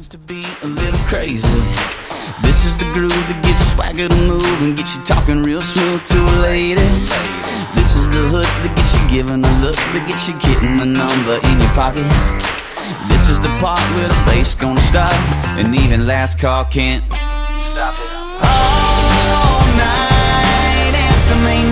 happens to be a little crazy. This is the groove that gives you swagger to move and gets you talking real smooth to a lady. This is the hook that gets you giving a look, that gets you getting the number in your pocket. This is the part where the bass gonna stop, and even last call can't stop it. All night at the main